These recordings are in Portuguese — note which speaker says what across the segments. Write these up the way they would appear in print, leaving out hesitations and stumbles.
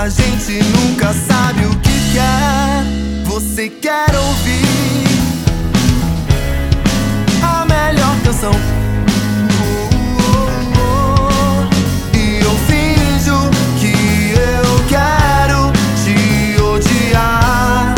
Speaker 1: A gente nunca sabe o que quer. Você quer ouvir a melhor canção. E eu finjo que eu quero te odiar.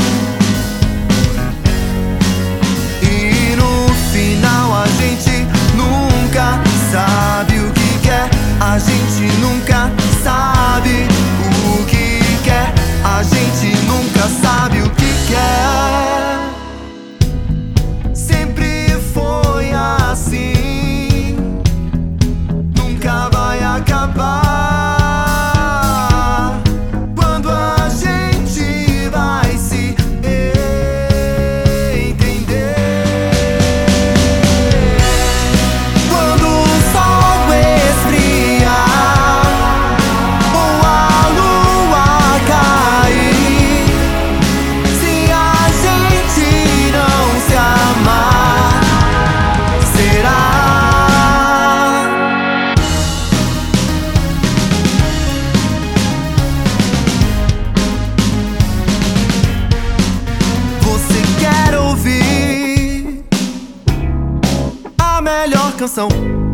Speaker 1: E no final a gente nunca sabe o que quer. A gente nunca sabe o que quer. A gente nunca sabe o que quer. Sempre foi assim, nunca vai acabar. Quando a gente vai se entender. Quando o sol esfriar ou a lua cair, se a gente não se amar, será? Você quer ouvir a melhor canção.